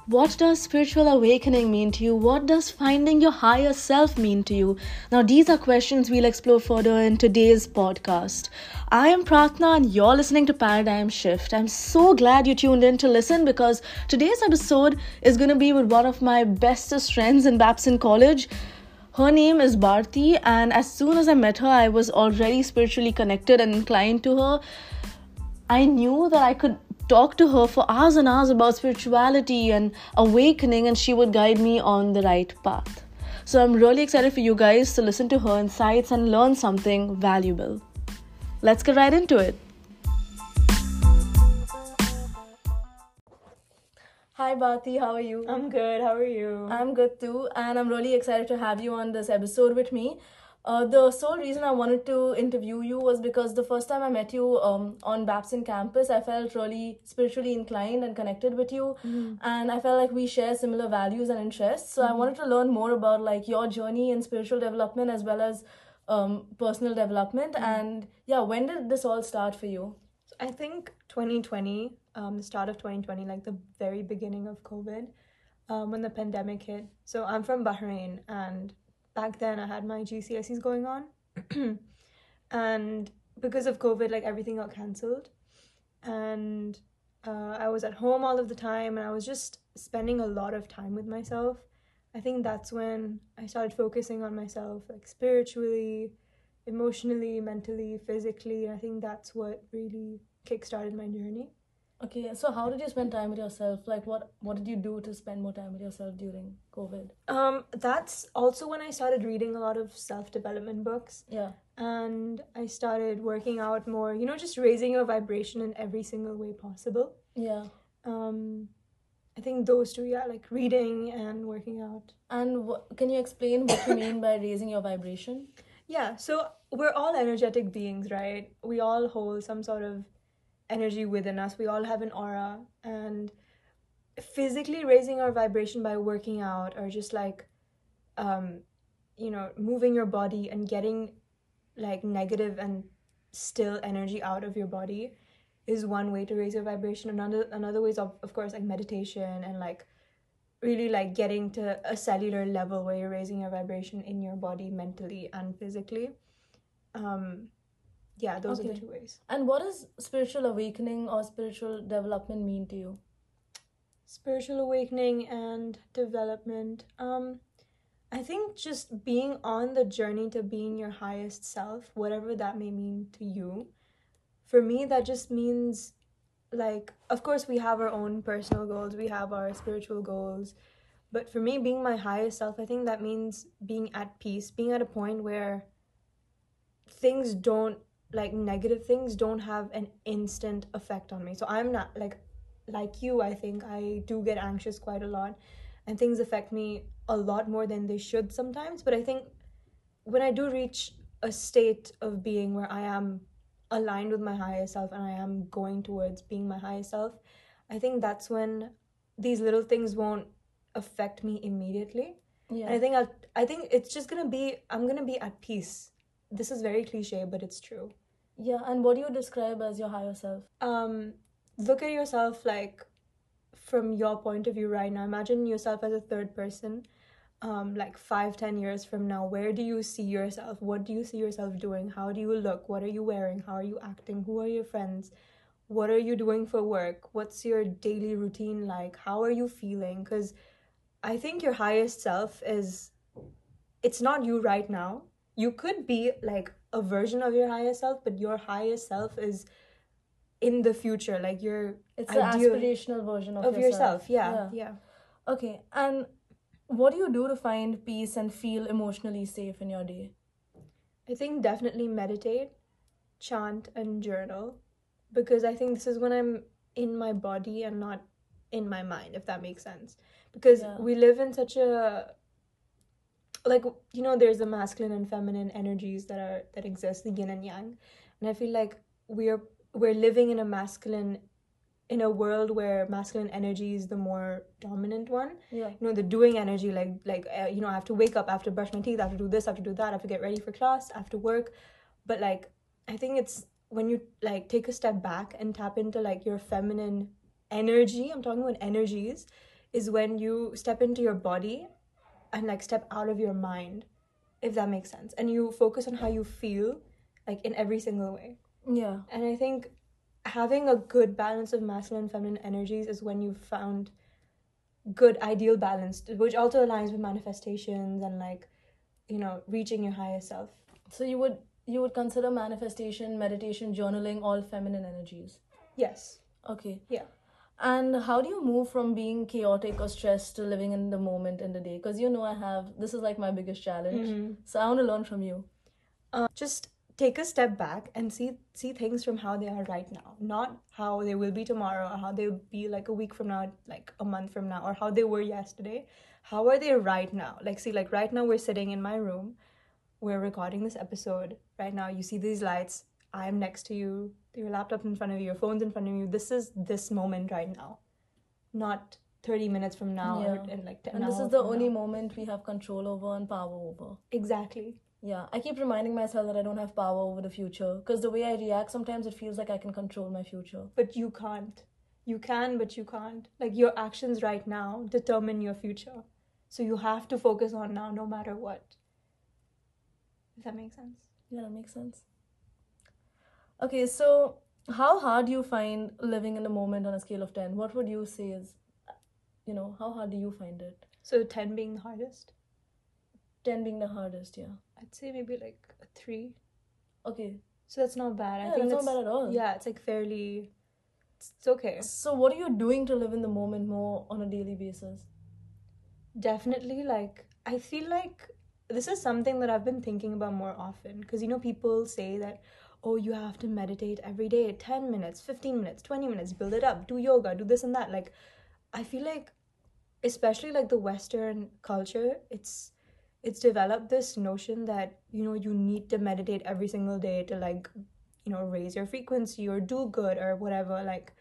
What does spiritual awakening mean to you? What does finding your higher self mean to you? Now, these are questions we'll explore further in today's podcast. I am Pratna and you're listening to Paradigm Shift. I'm so glad you tuned in to listen because today's episode is going to be with one of my bestest friends in Babson College. Her name is Bharti, and as soon as I met her, I was already spiritually connected and inclined to her. I knew that I could talk to her for hours and hours about spirituality and awakening, and she would guide me on the right path. So I'm really excited for you guys to listen to her insights and learn something valuable. Let's get right into it. Hi Bharti, how are you? I'm good. How are you? I'm good too, and I'm really excited to have you on this episode with me. The sole reason I wanted to interview you was because the first time I met you on Babson campus, I felt really spiritually inclined and connected with you, and I felt like we share similar values and interests. So I wanted to learn more about like your journey in spiritual development as well as personal development. And yeah, when did this all start for you? I think 2020, the start of 2020, like the very beginning of COVID, when the pandemic hit. So I'm from Bahrain, and back then I had my GCSEs going on. And because of COVID, like everything got cancelled. And I was at home all of the time, and I was just spending a lot of time with myself. I think that's when I started focusing on myself, like spiritually, emotionally, mentally, physically. I think that's what really kickstarted my journey. Okay, so how did you spend time with yourself? Like what did you do to spend more time with yourself during COVID? That's also when I started reading a lot of self-development books. Yeah. And I started working out more, just raising your vibration in every single way possible. Yeah. I think those two, yeah, like reading and working out. And can you explain what you mean by raising your vibration? Yeah, so we're all energetic beings, right? We all hold some sort of energy within us. We all have an aura, and physically raising our vibration by working out or just like moving your body and getting like negative and still energy out of your body is one way to raise your vibration. Another way is of course like meditation and like really like getting to a cellular level where you're raising your vibration in your body mentally and physically. Yeah, those are the two ways. And what does spiritual awakening or spiritual development mean to you? Spiritual awakening and development. I think just being on the journey to being your highest self, whatever that may mean to you. For me, that just means like, of course, we have our own personal goals, we have our spiritual goals. But for me, being my highest self, I think that means being at peace, being at a point where things don't, like negative things don't have an instant effect on me. So I'm not like you, I think I do get anxious quite a lot, and things affect me a lot more than they should sometimes. But I think when I do reach a state of being where I am aligned with my highest self and I am going towards being my highest self, I think that's when these little things won't affect me immediately. Yeah. And I think it's just I'm gonna be at peace. This is very cliche, but it's true. Yeah, and what do you describe as your higher self? Look at yourself like from your point of view right now. Imagine yourself as a third person. Like 5-10 years from now, where do you see yourself? What do you see yourself doing? How do you look? What are you wearing? How are you acting? Who are your friends? What are you doing for work? What's your daily routine like? How are you feeling? Because I think your highest self it's not you right now. You could be like a version of your highest self, but your highest self is in the future. Like it's the aspirational version of yourself. Yeah. Okay, and what do you do to find peace and feel emotionally safe in your day? I think definitely meditate, chant, and journal, because I think this is when I'm in my body and not in my mind, if that makes sense. Because we live in such a like, there's the masculine and feminine energies that exist, the yin and yang, and I feel like we're living in a world where masculine energy is the more dominant one. Yeah. The doing energy, I have to wake up, I have to brush my teeth, I have to do this, I have to do that, I have to get ready for class, I have to work. But like, I think it's when you like take a step back and tap into like your feminine energy, I'm talking about energies, is when you step into your body and like step out of your mind, if that makes sense, and you focus on how you feel, like in every single way. Yeah. And I think having a good balance of masculine and feminine energies is when you've found good ideal balance, which also aligns with manifestations and like, you know, reaching your highest self. So you would consider manifestation, meditation, journaling all feminine energies. Yes. Okay. Yeah. And how do you move from being chaotic or stressed to living in the moment in the day? Because this is like my biggest challenge. So I want to learn from you. Just take a step back and see things from how they are right now, not how they will be tomorrow or how they will be like a week from now, like a month from now, or how they were yesterday. How are they right now? Like, see, like right now we're sitting in my room, we're recording this episode right now. You see these lights, I'm next to you, your laptop in front of you, your phone's in front of you. This is this moment right now, not 30 minutes from now. Yeah. and like 10 And this hours is the from only now. moment we have control over and power over. Exactly. Yeah, I keep reminding myself that I don't have power over the future because the way I react, sometimes it feels like I can control my future. But you can't. You can, but you can't. Like, your actions right now determine your future. So you have to focus on now no matter what. Does that make sense? Yeah, that makes sense. Okay, so how hard do you find living in the moment on a scale of 10? What would you say is, how hard do you find it? So 10 being the hardest? 10 being the hardest, yeah. I'd say maybe like a 3. Okay. So that's not bad. Yeah, I think that's not bad at all. Yeah, it's like fairly... It's okay. So what are you doing to live in the moment more on a daily basis? Definitely, like, I feel like this is something that I've been thinking about more often. Because, you know, people say that, oh, you have to meditate every day, 10 minutes, 15 minutes, 20 minutes, build it up, do yoga, do this and that. Like, I feel like, especially like the Western culture, it's developed this notion that, you know, you need to meditate every single day to like, you know, raise your frequency or do good or whatever. Like,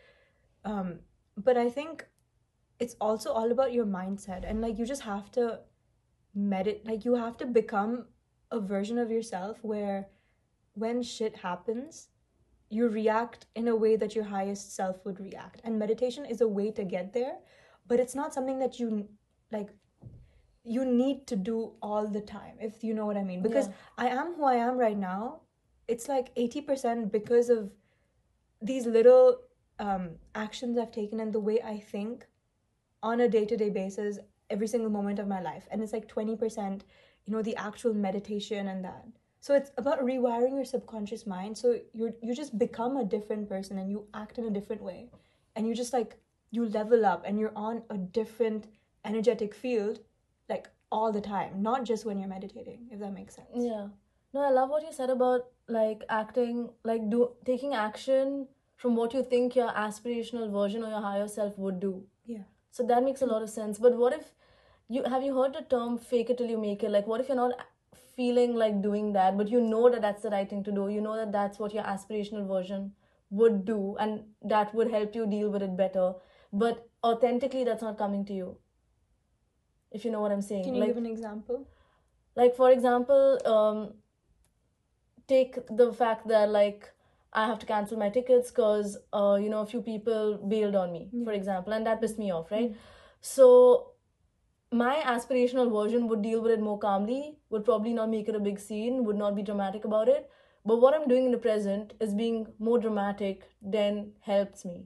but I think it's also all about your mindset, and like you just have to meditate. Like, you have to become a version of yourself where when shit happens, you react in a way that your highest self would react. And meditation is a way to get there, but it's not something that you like you need to do all the time, if you know what I mean. Because I am who I am right now, it's like 80% because of these little actions I've taken and the way I think on a day-to-day basis every single moment of my life. And it's like 20%, you know, the actual meditation and that. So it's about rewiring your subconscious mind, so you just become a different person and you act in a different way, and you just like you level up and you're on a different energetic field like all the time, not just when you're meditating, if that makes sense. Yeah. No, I love what you said about like acting, like taking action from what you think your aspirational version or your higher self would do. Yeah. So that makes a lot of sense. But what if have you heard the term fake it till you make it? Like, what if you're not feeling like doing that, but you know that that's the right thing to do? You know that that's what your aspirational version would do, and that would help you deal with it better. But authentically, that's not coming to you. If you know what I'm saying. Can you give an example? Like, for example, take the fact that like I have to cancel my tickets because a few people bailed on me, for example, and that pissed me off, right? So my aspirational version would deal with it more calmly, would probably not make it a big scene, would not be dramatic about it. But what I'm doing in the present is being more dramatic than helps me.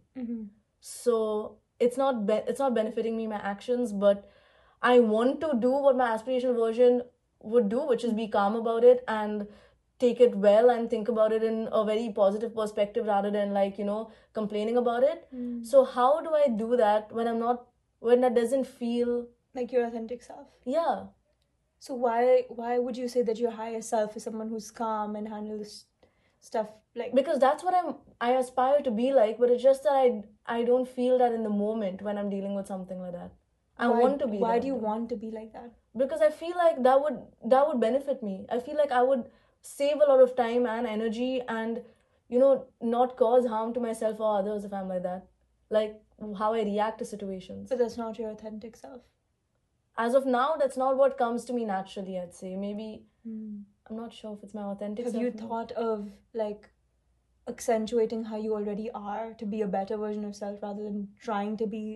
So it's not benefiting me, my actions, but I want to do what my aspirational version would do, which is be calm about it and take it well and think about it in a very positive perspective rather than like, complaining about it. So how do I do that when that doesn't feel like your authentic self? Yeah. So why would you say that your higher self is someone who's calm and handles stuff like... Because that's what I aspire to be like, but it's just that I don't feel that in the moment when I'm dealing with something like that. I want to be. Why do you want to be like that? Because I feel like that would benefit me. I feel like I would save a lot of time and energy and, not cause harm to myself or others if I'm like that. Like how I react to situations. But that's not your authentic self. As of now, that's not what comes to me naturally, I'd say. Maybe, I'm not sure if it's my authentic self. Have you thought of like accentuating how you already are to be a better version of self rather than trying to be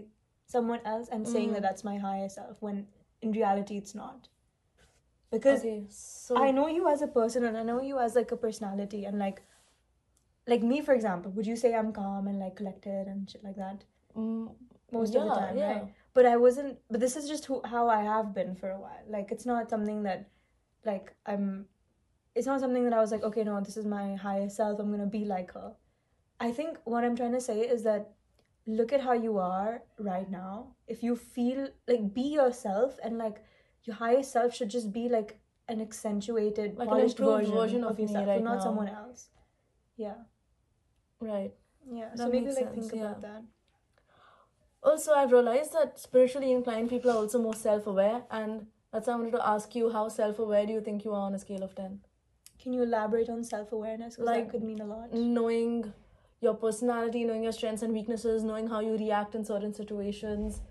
someone else and saying that that's my higher self when in reality it's not. Because I know you as a person and I know you as like a personality, and like me, for example, would you say I'm calm and like collected and shit like that? Most of the time, right? But I wasn't. But this is just how I have been for a while. Like, it's not something that, like, it's not something that I was like, okay, no, this is my higher self. I'm gonna be like her. I think what I'm trying to say is that look at how you are right now. If you feel like, be yourself, and like your higher self should just be like an accentuated, like polished an improved version of yourself, me right not now. someone else. Yeah. Right. Yeah. That So maybe makes like sense, think about that. Also, I've realized that spiritually inclined people are also more self-aware, and that's why I wanted to ask you, how self-aware do you think you are on a scale of 10? Can you elaborate on self-awareness? Because Like, that could mean a lot. Knowing your personality, knowing your strengths and weaknesses, knowing how you react in certain situations.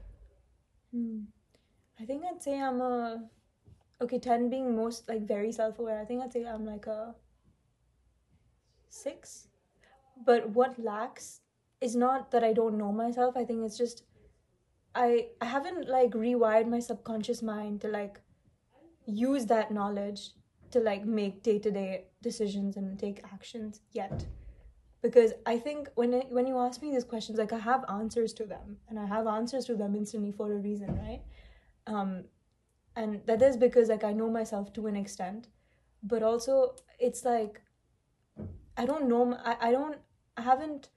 I think I'd say I'm a... Okay, 10 being most, like, very self-aware. I think I'd say I'm like a 6. But what lacks is not that I don't know myself. I think it's just I haven't like rewired my subconscious mind to like use that knowledge to like make day-to-day decisions and take actions yet. Because I think when you ask me these questions, like, I have answers to them, and I have answers to them instantly for a reason, right? And that is because like I know myself to an extent, but also it's like I don't know. I haven't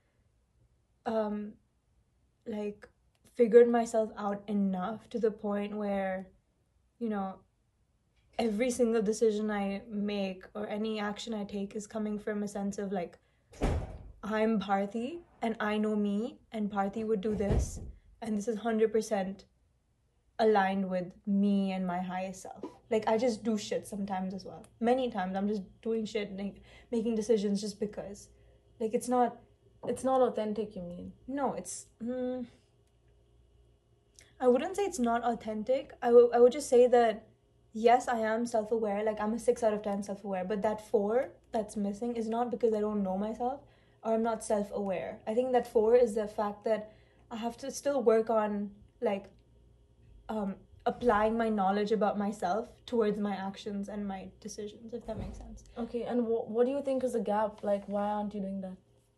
like figured myself out enough to the point where, you know, every single decision I make or any action I take is coming from a sense of like, I'm Bharti and I know me, and Bharti would do this, and this is 100% aligned with me and my highest self. Like, I just do shit sometimes as well. Many times I'm just doing shit and like, making decisions just because. Like, it's not authentic, you mean? No, it's... I wouldn't say it's not authentic. I would just say that, yes, I am self-aware. Like, I'm a 6 out of 10 self-aware. But that 4 that's missing is not because I don't know myself or I'm not self-aware. I think that 4 is the fact that I have to still work on, like, applying my knowledge about myself towards my actions and my decisions, if that makes sense. Okay, and what do you think is the gap? Like, why aren't you doing that?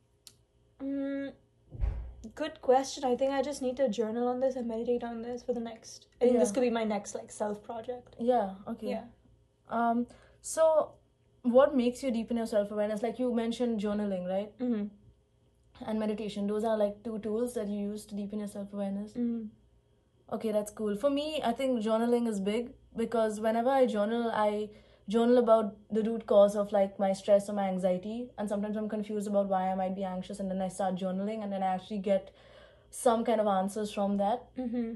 Good question. I think I just need to journal on this and meditate on this for the next... I think this could be my next, like, self-project. Yeah, okay. Yeah. So, what makes you deepen your self-awareness? Like, you mentioned journaling, right? Mm-hmm. And meditation. Those are, like, 2 tools that you use to deepen your self-awareness. Mm-hmm. Okay, that's cool. For me, I think journaling is big, because whenever I journal about the root cause of like my stress or my anxiety, and sometimes I'm confused about why I might be anxious, and then I start journaling, and then I actually get some kind of answers from that.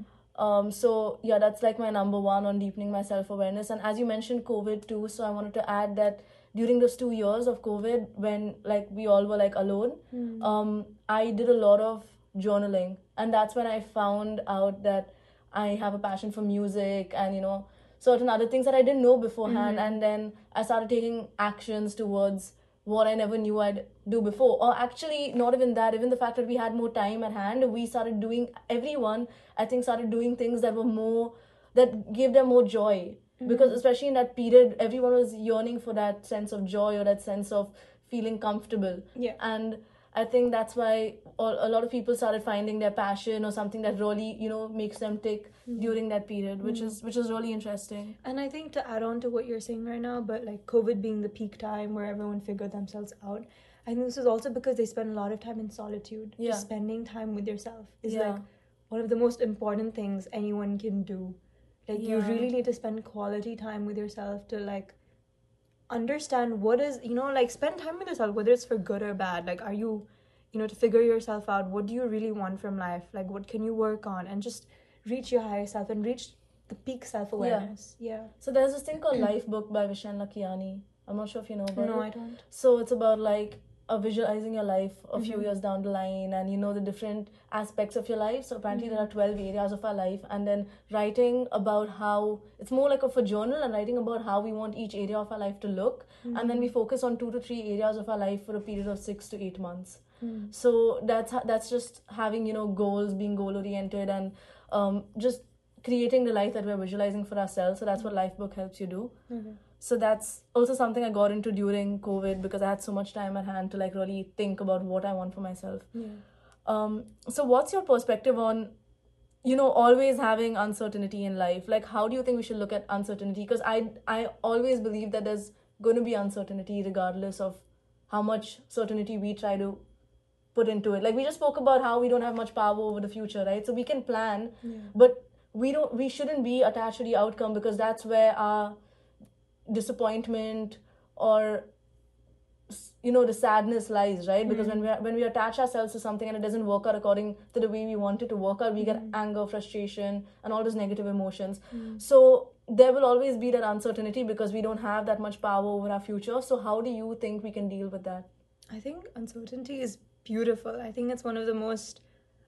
So yeah, that's like my number 1 on deepening my self-awareness. And as you mentioned COVID too, so I wanted to add that during those 2 years of COVID, when like we all were like alone, I did a lot of journaling, and that's when I found out that I have a passion for music and, you know, certain other things that I didn't know beforehand. And then I started taking actions towards what I never knew I'd do before. Or actually, not even that, even the fact that we had more time at hand, we started doing, everyone, I think, started doing things that were more, that gave them more joy. Because especially in that period, everyone was yearning for that sense of joy or that sense of feeling comfortable. Yeah. And I think that's why a lot of people started finding their passion or something that really, you know, makes them tick during that period, which is really interesting. And I think to add on to what you're saying right now, but like COVID being the peak time where everyone figured themselves out, I think this is also because they spend a lot of time in solitude. Yeah. Just spending time with yourself is like one of the most important things anyone can do. Like, you really need to spend quality time with yourself to like understand what is, you know, like, spend time with yourself, whether it's for good or bad. Like, are you, you know, to figure yourself out, what do you really want from life, like what can you work on, and just reach your higher self and reach the peak self-awareness. So there's this thing called Life book by Vishen Lakhiani. I'm not sure if you know about it. No, I don't. So it's about like visualizing your life a few years down the line, and you know the different aspects of your life. So apparently there are 12 areas of our life, and then writing about how it's more like a journal, and writing about how we want each area of our life to look, and then we focus on 2 to 3 areas of our life for a period of 6 to 8 months. So that's just having, you know, goals, being goal oriented, and just creating the life that we're visualizing for ourselves. So that's what Lifebook helps you do. So that's also something I got into during COVID because I had so much time at hand to like really think about what I want for myself. So what's your perspective on, you know, always having uncertainty in life? Like, how do you think we should look at uncertainty? Because I always believe that there's going to be uncertainty regardless of how much certainty we try to put into it. Like, we just spoke about how we don't have much power over the future, right? So we can plan, but we shouldn't be attached to the outcome, because that's where our disappointment or, you know, the sadness lies, right? Because when we attach ourselves to something and it doesn't work out according to the way we want it to work out, we get anger, frustration, and all those negative emotions. So there will always be that uncertainty because we don't have that much power over our future. So how do you think we can deal with that? I think uncertainty is beautiful. I think it's one of the most,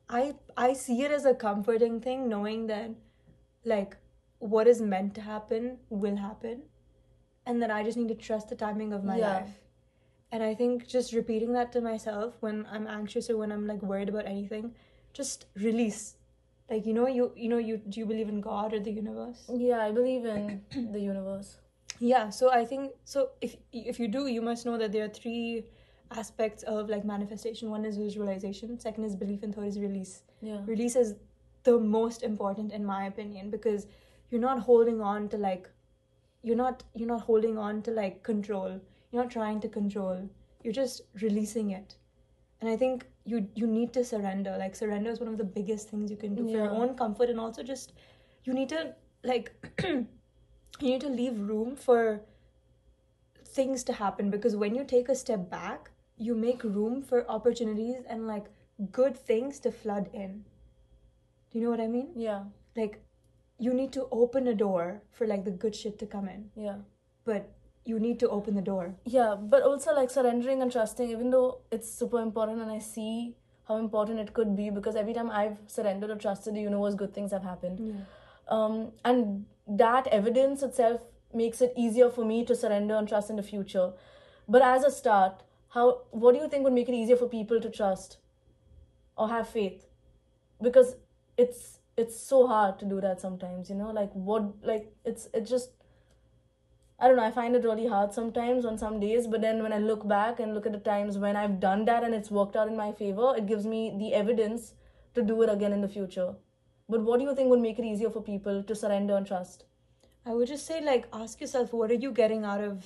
I see it as a comforting thing, knowing that like what is meant to happen will happen, and that I just need to trust the timing of my life. And I think just repeating that to myself when I'm anxious or when I'm like worried about anything, just release. Like, you know, do you believe in God or the universe? Yeah, I believe in the universe. Yeah, so I think, so if you do, you must know that there are 3 aspects of like manifestation. One is visualization, second is belief, and third is release. Release is the most important in my opinion, because you're not holding on to like, you're not holding on to like control. You're not trying to control. You're just releasing it. And I think you need to surrender. Like, surrender is one of the biggest things you can do for your own comfort, and also just you need to like you need to leave room for things to happen, because when you take a step back, you make room for opportunities and like good things to flood in. Do you know what I mean? Yeah. Like, you need to open a door for like the good shit to come in. Yeah. But you need to open the door. Yeah, but also like surrendering and trusting, even though it's super important, and I see how important it could be, because every time I've surrendered or trusted the universe, good things have happened. And that evidence itself makes it easier for me to surrender and trust in the future. But as a start, what do you think would make it easier for people to trust or have faith? Because it's so hard to do that sometimes, you know, like it's just, I don't know, I find it really hard sometimes on some days, but then when I look back and look at the times when I've done that and it's worked out in my favor, it gives me the evidence to do it again in the future. But what do you think would make it easier for people to surrender and trust? I would just say, like, ask yourself, what are you getting out of,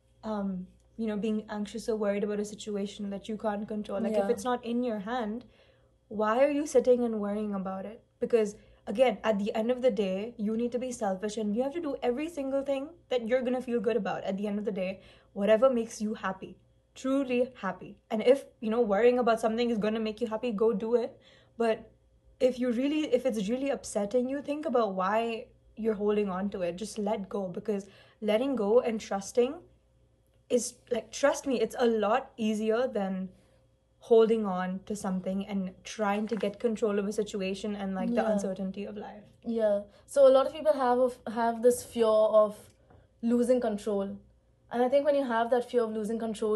you know, being anxious or worried about a situation that you can't control? Like, if it's not in your hand, why are you sitting and worrying about it? Because again, at the end of the day, you need to be selfish, and you have to do every single thing that you're going to feel good about. At the end of the day, whatever makes you happy, truly happy. And if, you know, worrying about something is going to make you happy, go do it. But if it's really upsetting you, think about why you're holding on to it. Just let go, because letting go and trusting is like, trust me, it's a lot easier than holding on to something and trying to get control of a situation and like the uncertainty of life. Yeah. So a lot of people have this fear of losing control. And I think when you have that fear of losing control,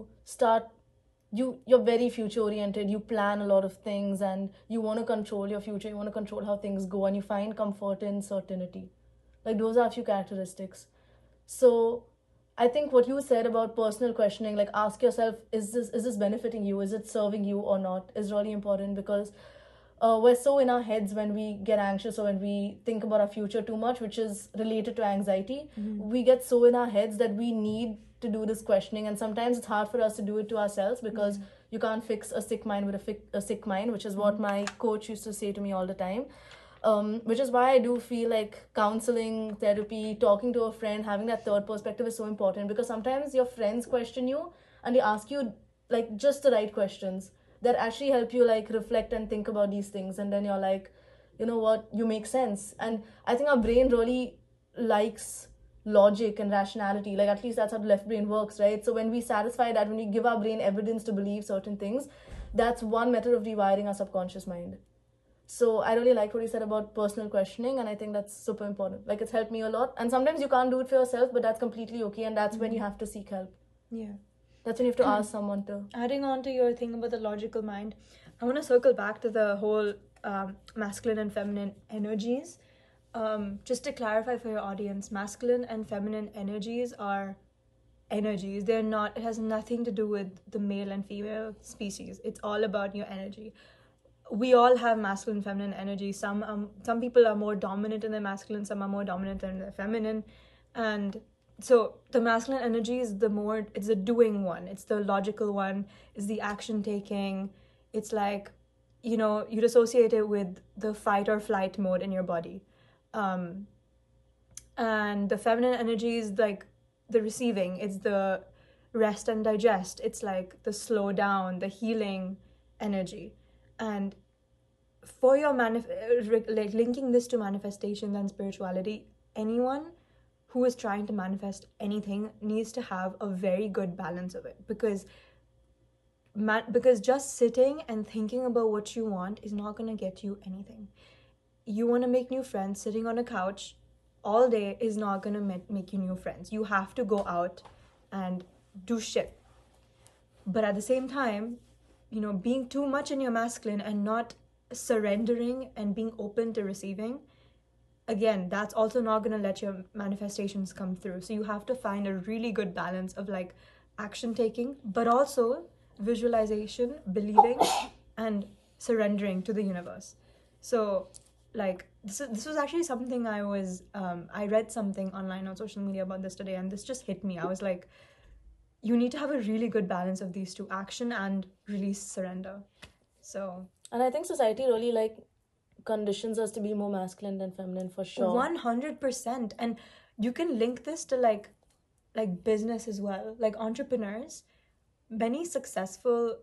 you're very future oriented. You plan a lot of things and you want to control your future. You want to control how things go, and you find comfort in certainty. Like, those are a few characteristics. So I think what you said about personal questioning, like ask yourself, is this benefiting you? Is it serving you or not? Is really important, because we're so in our heads when we get anxious or when we think about our future too much, which is related to anxiety. We get so in our heads that we need to do this questioning, and sometimes it's hard for us to do it to ourselves, because you can't fix a sick mind with a sick mind, which is what my coach used to say to me all the time. Which is why I do feel like counseling, therapy, talking to a friend, having that third perspective is so important, because sometimes your friends question you and they ask you like just the right questions that actually help you like reflect and think about these things, and then you're like, you know what, you make sense. And I think our brain really likes logic and rationality, like at least that's how the left brain works, right? So when we satisfy that, when we give our brain evidence to believe certain things, that's one method of rewiring our subconscious mind. So I really liked what you said about personal questioning, and I think that's super important. Like, it's helped me a lot. And sometimes you can't do it for yourself, but that's completely okay, and that's when you have to seek help. Yeah. That's when you have to ask someone to. Adding on to your thing about the logical mind, I want to circle back to the whole masculine and feminine energies. Just to clarify for your audience, masculine and feminine energies are energies. They're not, it has nothing to do with the male and female species. It's all about your energy. We all have masculine and feminine energy. Some people are more dominant in their masculine, some are more dominant in their feminine. And so the masculine energy is it's the doing one, it's the logical one, it's the action taking. It's like, you'd associate it with the fight or flight mode in your body. And the feminine energy is like the receiving, it's the rest and digest, it's like the slow down, the healing energy. And for your linking this to manifestation and spirituality, anyone who is trying to manifest anything needs to have a very good balance of it, because just sitting and thinking about what you want is not going to get you anything. You want to make new friends, sitting on a couch all day is not going to make you new friends. You have to go out and do shit. But at the same time, being too much in your masculine and not surrendering and being open to receiving, again, that's also not going to let your manifestations come through. So you have to find a really good balance of like action taking, but also visualization, believing, and surrendering to the universe. So like this was actually something I read something online on social media about this today, and this just hit me. I was like, you need to have a really good balance of these two, action and release, surrender. So, and I think society really like conditions us to be more masculine than feminine, for sure. 100%. And you can link this to like business as well. Like entrepreneurs, many successful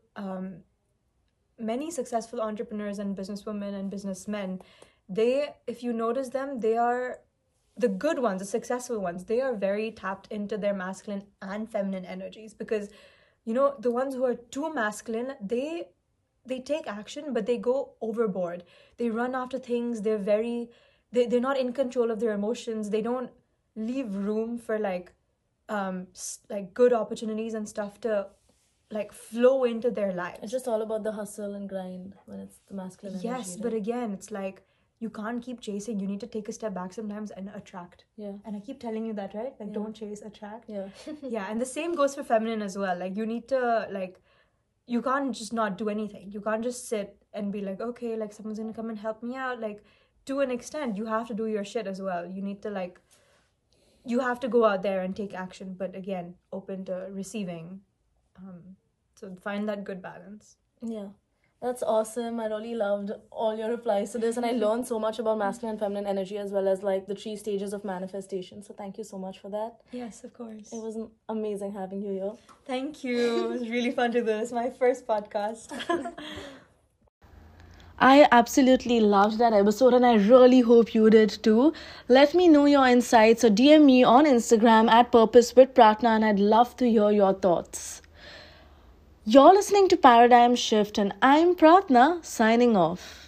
entrepreneurs and businesswomen and businessmen, if you notice them, they are the good ones, the successful ones. They are very tapped into their masculine and feminine energies, because the ones who are too masculine, they take action, but they go overboard. They run after things. They're not in control of their emotions. They don't leave room for like good opportunities and stuff to like flow into their lives. It's just all about the hustle and grind when it's the masculine energy. Yes, right? But again, it's like you can't keep chasing. You need to take a step back sometimes and attract. Yeah. And I keep telling you that, right? Like, don't chase, attract. Yeah. Yeah, and the same goes for feminine as well. Like, you need to you can't just not do anything. You can't just sit and be like, okay, like someone's gonna come and help me out. Like, to an extent, you have to do your shit as well. You need to you have to go out there and take action, but again, open to receiving. So find that good balance. Yeah, that's awesome. I really loved all your replies to this, and I learned so much about masculine and feminine energy, as well as like the 3 stages of manifestation. So thank you so much for that. Yes, of course. It was amazing having you here. Thank you. It was really fun to do this. My first podcast. I absolutely loved that episode, and I really hope you did too. Let me know your insights or DM me on Instagram at Purpose with Pratna, and I'd love to hear your thoughts. You're listening to Paradigm Shift, and I'm Pratna, signing off.